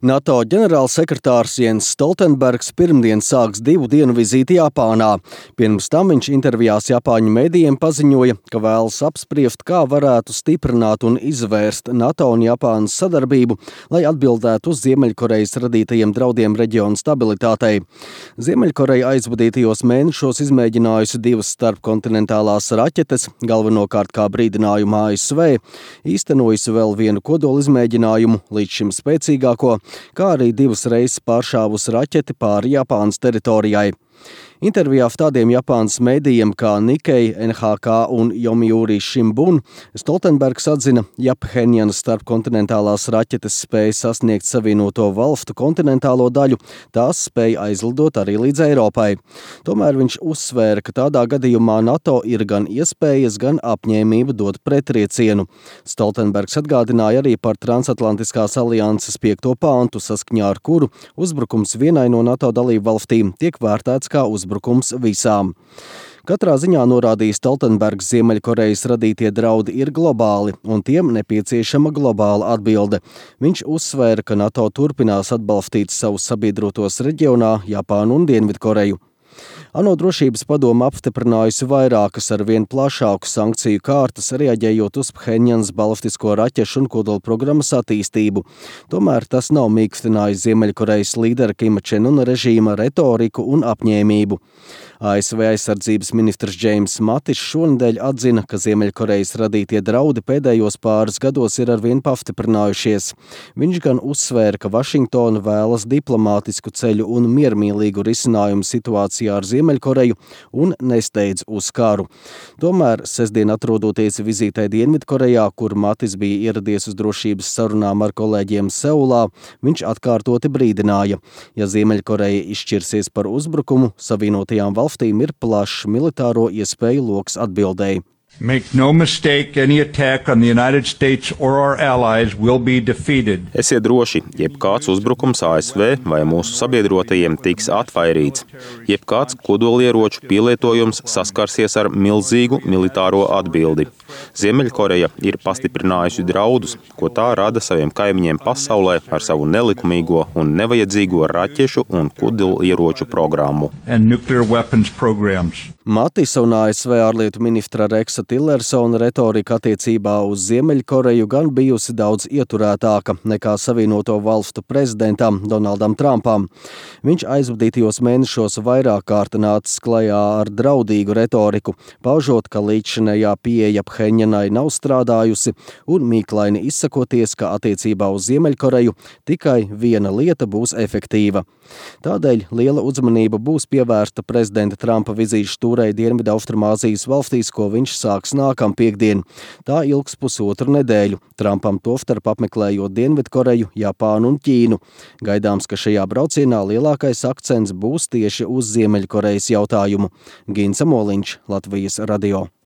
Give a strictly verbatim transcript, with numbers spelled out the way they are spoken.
NATO ģenerālsekretārs Jens Stoltenbergs pirmdien sāks divu dienu vizīti Japānā. Pirms tam viņš intervijās Japāņu medijiem paziņoja, ka vēlas apspriest, kā varētu stiprināt un izvērst NATO un Japānas sadarbību, lai atbildētu uz Ziemeļkorejas radītajiem draudiem reģiona stabilitātei. Ziemeļkoreja aizvadītajos mēnešos izmēģinājusi divas starpkontinentālās raķetes, galvenokārt kā brīdinājumu A S V, īstenojusi vēl vienu kodolu izmēģinājumu, līdz šim spēcīgāko, kā arī divas reizes pāršāvusi raķeti pāri Japānas teritorijai. Intervijā tādiem Japānas medijiem kā Nikkei, N H K un Yomiuri Shimbun Stoltenbergs atzina, ja Phenjanas starpkontinentālās raķetes spēja sasniegt Savienoto Valstu kontinentālo daļu, tās spēja aizlidot arī līdz Eiropai. Tomēr viņš uzsvēra, ka tādā gadījumā NATO ir gan iespējas, gan apņēmība dot pretriecienu. Stoltenbergs atgādināja arī par Transatlantiskās alianses piekto pāntu, saskaņā ar kuru uzbrukums vienai no NATO dalību valstīm tiek vērtēts kā uzbrukums visām. Katrā ziņā norādīja Stoltenbergs, Ziemeļkorejas radītie draudi ir globāli, un tiem nepieciešama globāla atbilde. Viņš uzsvēra, ka NATO turpinās atbalstīt savus sabiedrotos reģionā, Japānu un Dienvidkoreju. ANO drošības padome apstiprinājusi vairākas ar vien plašāku sankciju kārtas, reaģējot uz Phenjanas balistisko raķešu un kodolprogrammas attīstību. Tomēr tas nav mīkstinājis Ziemeļkorejas līdera Kima Čen Una režīma retoriku un apņēmību. A S V aizsardzības ministrs Džeims Matis šonedēļ atzina, ka Ziemeļkorejas radītie draudi pēdējos pāris gados ir arvien pastiprinājušies. Viņš gan uzsvēra, ka Vašingtona vēlas diplomātisku ceļu un miermīlīgu risinājumu situācijā ar Ziemeļkoreju un nesteidz uz karu. Tomēr sestdien atrodoties vizītē Dienvidkorejā, kur Matis bija ieradies uz drošības sarunām ar kolēģiem Seulā, viņš atkārtoti brīdināja, ja Ziemeļkoreja izšķirsies par uzbrukumu, Savienotajām valstīm ir plašs militāro iespēju loks atbildēji. Make no mistake, any attack on the United States or our allies will be defeated. Esiet droši, jebkāds uzbrukums A S V vai mūsu sabiedrotajiem tiks atvairīts. Jebkāds kodolieroču pielietojums saskarsies ar milzīgu militāro atbildi. Ziemeļkoreja ir pastiprinājusi draudus, ko tā rada saviem kaimiņiem pasaulē ar savu nelikumīgo un nevajadzīgo raķešu un kodolieroču programmu. And nuclear weapons programs. Matisa un A S V ārlietu ministra Reksa Tillersona retorika attiecībā uz Ziemeļkoreju gan bijusi daudz ieturētāka nekā Savienoto Valstu prezidentam Donaldam Trumpam. Viņš aizvadītajos mēnešos vairāk kārt nācis klajā ar draudīgu retoriku, paužot, ka līdzšinējā pieeja Phenjanai nav strādājusi un mīklaini izsakoties, ka attiecībā uz Ziemeļkoreju tikai viena lieta būs efektīva. Tādēļ liela uzmanība būs pievērsta prezidenta Trumpa vizīšu tūrei Dienvidaustrumāzijas valstīs, ko viņš sāks nākam piekdien. Tā ilgs pusotru nedēļu, Trumpam tostarp apmeklējot Dienvidkoreju, Japānu un Ķīnu. Gaidāms, ka šajā braucienā lielākais akcents būs tieši uz Ziemeļkorejas jautājumu. Ginsa Moliņš, Latvijas radio.